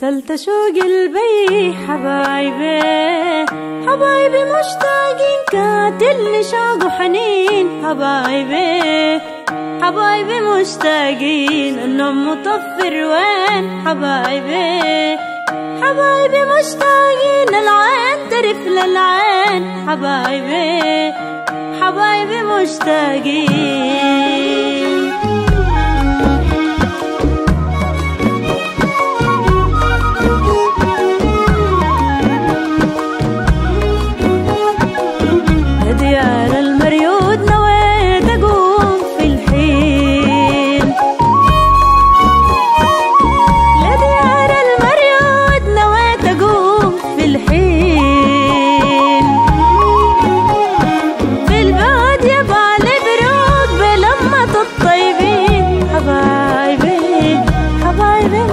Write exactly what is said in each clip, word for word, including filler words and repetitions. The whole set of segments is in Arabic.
غسلت شوق قلبي حبايبي حبايبي مشتاقين كاتلني شوق وحنين حبايبي حبايبي مشتاقين النوم مطفر وين حبايبي حبايبي مشتاقين العين ترف للعين حبايبي حبايبي مشتاقين لديار المريود نويت أقوم في الحين لديار المريود نويت أقوم في الحين في البعد يبالي بروق بلمة الطيبين حبايبي حبايبي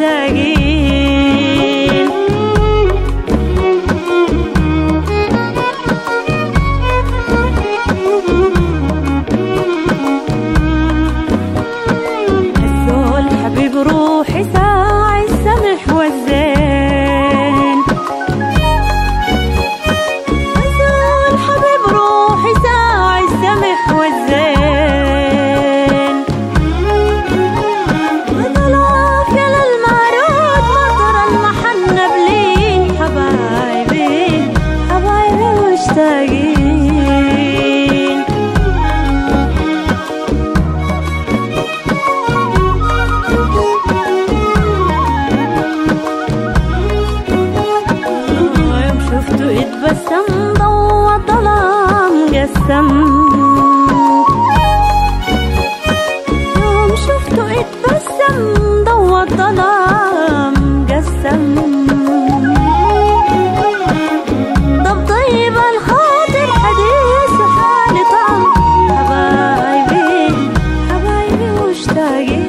مشتاقين بروحي ساعي السمح والزين أزول حبيب روحي ساعي السمح والزين وطلع في للمعروض مطر المحن بلين حبايبي حبايبي مشتاقين اتبسم ضوى الظلام قسم يوم شفته اتبسم ضوى الظلام قسم ضب طيب الخاطر حديث حالي طعم حبايبي حبايبي مشتاقين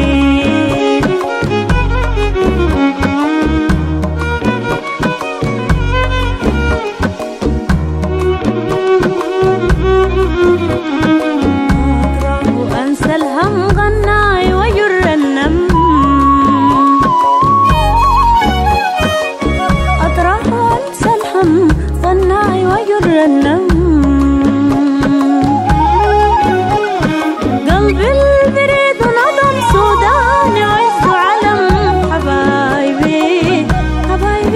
قلبي البريد ونظم سوداني عز وعلم حبايبي حبايبي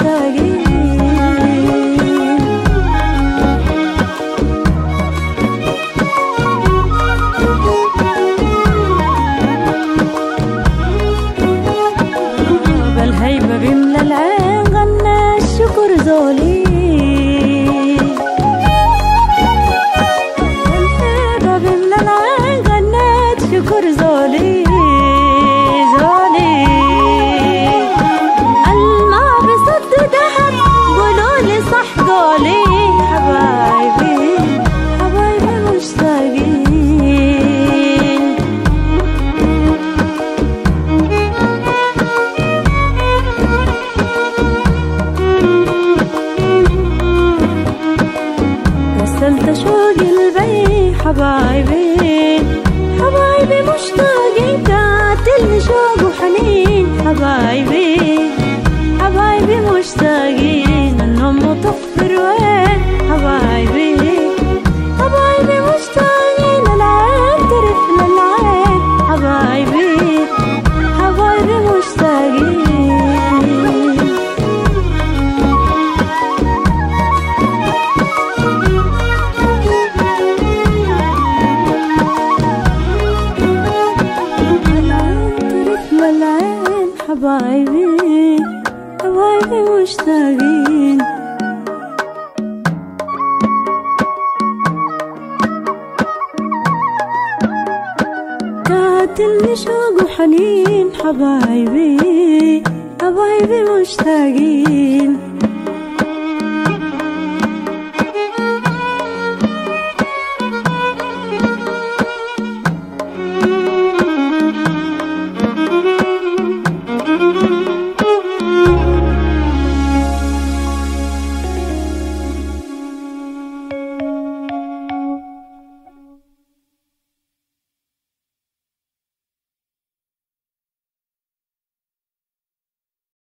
مشتاقين بالهيبة بملى العين غنى الشكر زولي شكر زولي زولي الماء بصد دهب قولولي صح قولي حبايبي حبايبي مشتاقين غسلت شوق قلبي حبايبي حبايبي مشتاقين كاتلني شوق وحنين حبايبي حبايبي مشتاقين النوم مطفر وين حبايبي حبايبي مشتاقين العين ترف للعين حبايبي حبايبي مشتاقين حبايبي حبايبي مشتاقين كاتلني شوق وحنين حبايبي حبايبي مشتاقين